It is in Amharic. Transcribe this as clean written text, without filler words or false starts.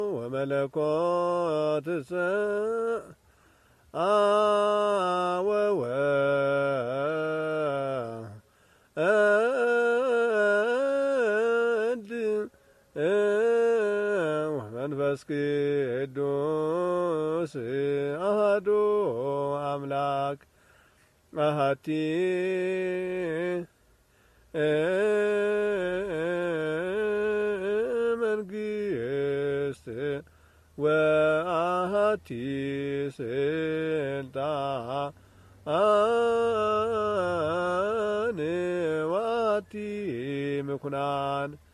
وملكوت ومنفس ቅዱስ አሐዱ አምላክ አሐቲ መንግሥት ወአሐቲ ስልጣን ወአሐቲ ምኵናን